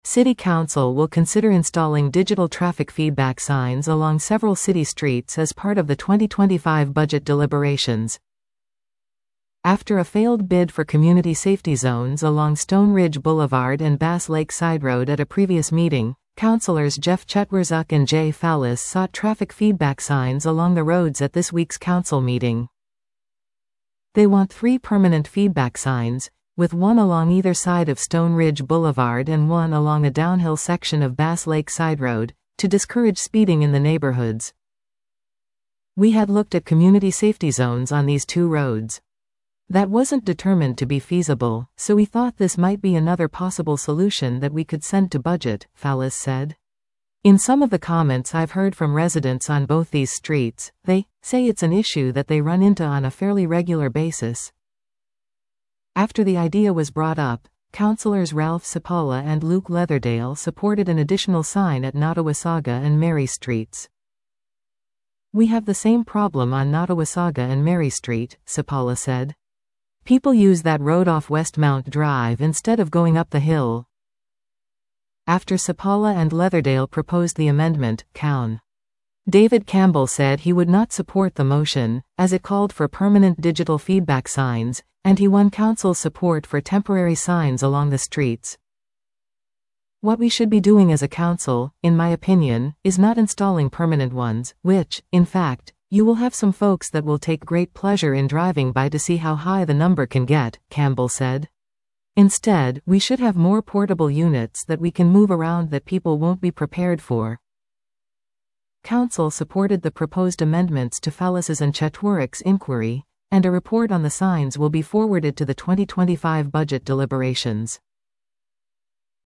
City Council will consider installing digital traffic feedback signs along several city streets as part of the 2025 budget deliberations. After a failed bid for community safety zones along Stone Ridge Boulevard and Bass Lake Side Road at a previous meeting, Councilors Jeff Chetwerzuk and Jay Fallis sought traffic feedback signs along the roads at this week's council meeting. They want 3 permanent feedback signs, with one along either side of Stone Ridge Boulevard and one along a downhill section of Bass Lake Side Road, to discourage speeding in the neighborhoods. We had looked at community safety zones on these 2 roads. That wasn't determined to be feasible, so we thought this might be another possible solution that we could send to budget, Fallis said. In some of the comments I've heard from residents on both these streets, they say it's an issue that they run into on a fairly regular basis. After the idea was brought up, Councilors Ralph Sapala and Luke Leatherdale supported an additional sign at Nottawasaga and Mary Streets. We have the same problem on Nottawasaga and Mary Street, Sapala said. People use that road off Westmount Drive instead of going up the hill. After Sapala and Leatherdale proposed the amendment, Coun. David Campbell said he would not support the motion, as it called for permanent digital feedback signs, and he won council's support for temporary signs along the streets. What we should be doing as a council, in my opinion, is not installing permanent ones, which, in fact, you will have some folks that will take great pleasure in driving by to see how high the number can get, Campbell said. Instead, we should have more portable units that we can move around that people won't be prepared for. Council supported the proposed amendments to Fallis's and Chetwerzuk's inquiry, and a report on the signs will be forwarded to the 2025 budget deliberations.